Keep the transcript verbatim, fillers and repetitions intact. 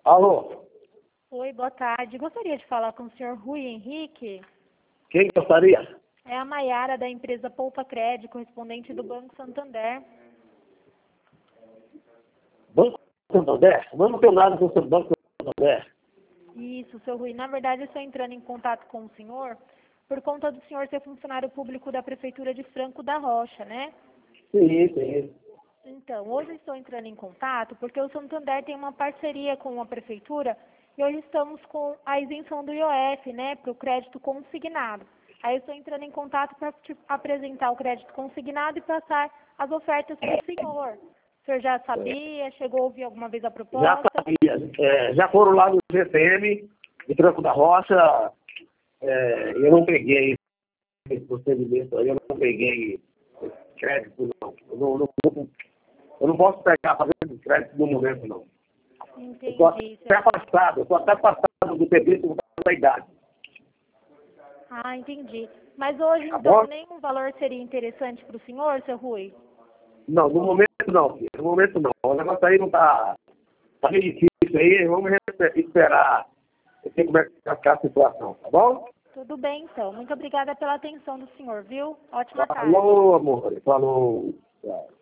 Alô? Oi, boa tarde. Gostaria de falar com o senhor Rui Henrique. Quem gostaria? É a Maiara da empresa Poupa Crédito, correspondente do Banco Santander. Banco Santander? Eu não tenho nada com o Banco Santander. Isso, seu Rui. Na verdade, eu estou entrando em contato com o senhor por conta do senhor ser funcionário público da Prefeitura de Franco da Rocha, né? Sim, sim. Então, hoje eu estou entrando em contato porque o Santander tem uma parceria com a Prefeitura e hoje estamos com a isenção do I O F, né, para o crédito consignado. Aí eu estou entrando em contato para te apresentar o crédito consignado e passar as ofertas para o senhor. O senhor já sabia? Chegou a ouvir alguma vez a Já proposta? sabia. É, já foram lá no G T M, de Franco da Rocha. É, eu não peguei esse procedimento aí, eu não peguei crédito, não. Eu não, não, eu não posso pegar fazendo crédito no momento, não. Eu estou Entendi. até afastado, eu estou até afastado do serviço por causa da idade. Ah, entendi. Mas hoje, Tá então, bom? nenhum valor seria interessante para o senhor, seu Rui? Não, no momento não, filho. No momento não. O negócio aí não está tá meio difícil aí, vamos esperar ver como é que vai ficar a situação, tá bom? Tudo bem, então. Muito obrigada pela atenção do senhor, viu? Ótima tarde. Falou, amor. Falou. Tchau.